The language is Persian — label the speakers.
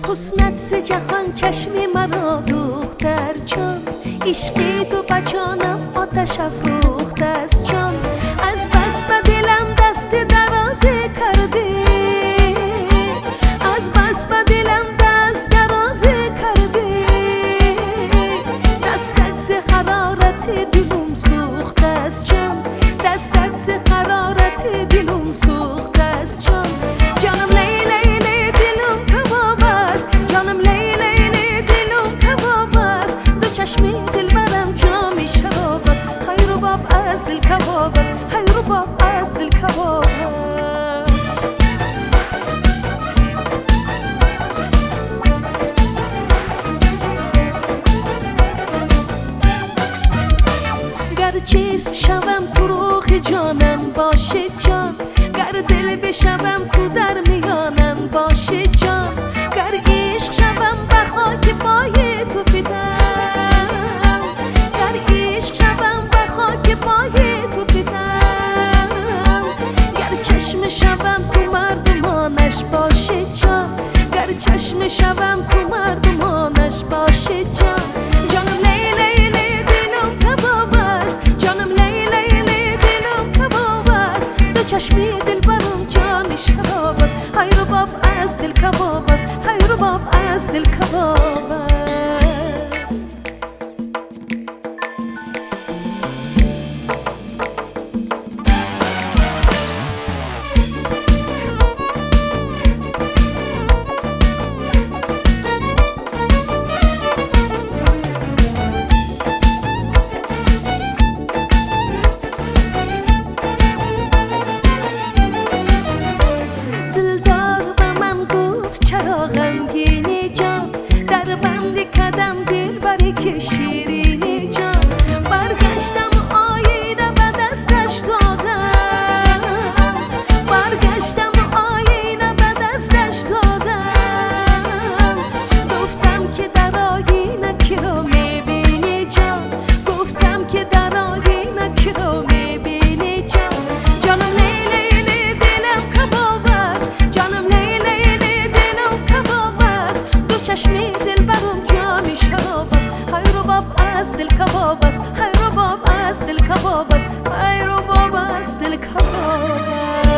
Speaker 1: حسنت ز جهان چشمی مرا دوختر جان، عشقی تو بجانم آتش افروخته است جان. از بس به دلم دست درازی کردی، از بس به دلم دست درازی کردی. دستت ز حرارت دلم سوخته است جان، دستت ز حرارت دلم سوخته است جان. جانم لیلی لی دلم کباب است، جانم لیلی لی دلم کباب است. دو چشمی دلبرم جام شراب است، خیر و باب از دل کباب است، خیر و باب از دل کباب است. گر جسم شوم تو روح جانم باشه جان، گر دل بشوم تو در میانم باشه جان. گر عشق شوم به خاک پای تو فدام، گر عشق شوم به خاک پای تو فدام. گر چشم شوم تو مردمانش باشه جان، گر چشم شوم تو مردمانش باشه جان. جانم لیلی لی دلم کباب است، جانم لیلی لی دلم کباب است. دو چشمی دلبرم جام شراب است، خیر و باب از دل کباب است، خیر و باب از دل کباب است. چرا غمگینی جان، در بندی کدم دل بری که شیرینی جان. برگشتم آینه به دستش دادم، برگشتم آینه به دستش دادم. گفتم که در آینه کی رو میبینی جان، گفتم که در آینه کی رو میبینی جان. جانم لیلی لی دلم کباب است، جانم لیلی لی کباب است. دو چشمی دلبرم جام شراب است، خیر و باب از دل کباب است، خیر و باب از دل کباب است، خیر و باب از دل کباب است.